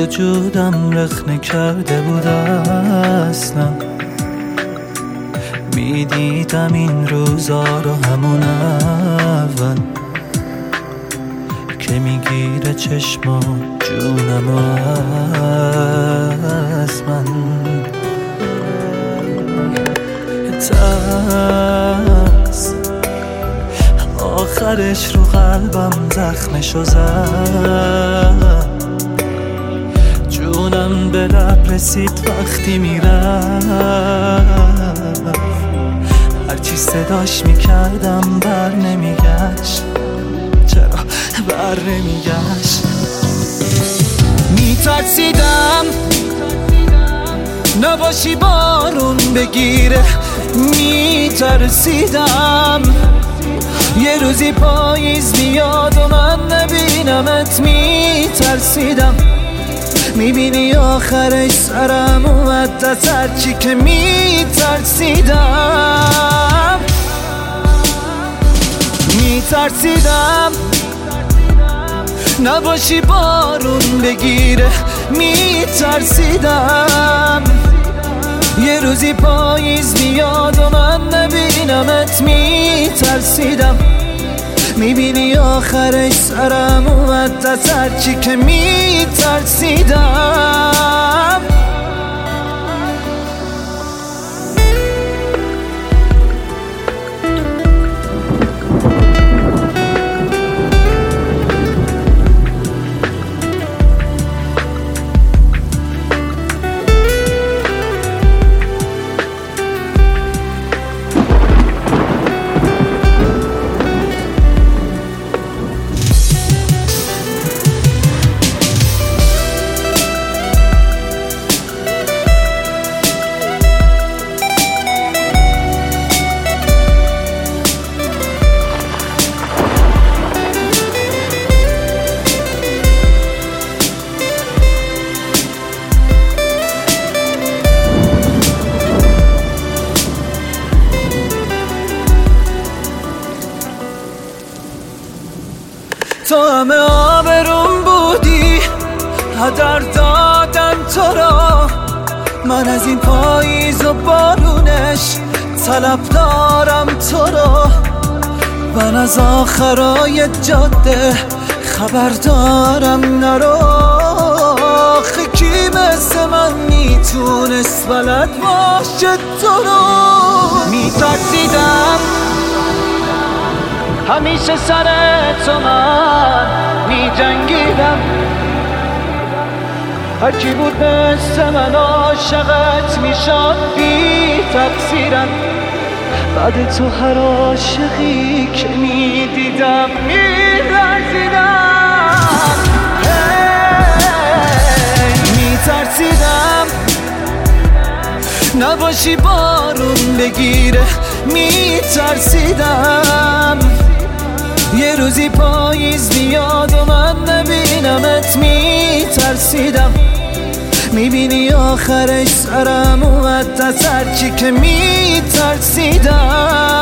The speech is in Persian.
وجودم رخنه کرده بود اصلا. میدیدم این روزا رو همون اول که میگیره چشم و جونم از من. ترس آخرش رو قلبم زخمشو زد. جونم به لب رسید وقتی میرفت. هرچی صداش میکردم بر نمیگشت. چرا بر نمیگشت؟ میترسیدم نباشی بارون بگیره. میترسیدم یه روزی پاییز میاد و من نبینمت. میترسیدم میبینی آخرش سرم اومد از هرچی که میترسیدم. میترسیدم نباشی بارون بگیره. میترسیدم یه روزی پاییز میاد و من نبینمت. میترسیدم میبینی آخرش سرم اومد از هرچی که میترسیدم. تو همه آبروم بودی، هدر دادم تو را. من از این پاییز و بارونش طلب دارم تو را. من از آخرای جاده خبر دارم نرو. آخه کی مثل من میتونست بلد باشه تو رو؟ میترسیدم همیشه سر تو من میجنگیدم. هرکی بود مثل من عاشقت میشد بی تقصیرم. بعد تو هر عاشقی که میدیدم میلرزیدم. میترسیدم نباشی بارون بگیره. میترسیدم یه روزی پاییز بیاد و من نبینمت. میترسیدم میبینی آخرش سرم اومد از هرچی که میترسیدم.